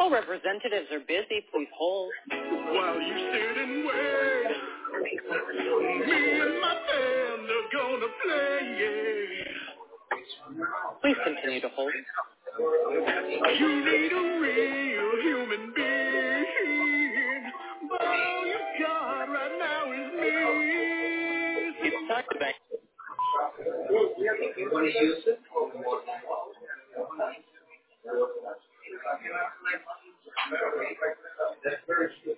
All representatives are busy. Please hold. While you sit and wait, me and my band are gonna play, yeah. Please continue to hold. You need a real human being, but all you've got right now is me. It's time to bank. You want to use it? That's very true.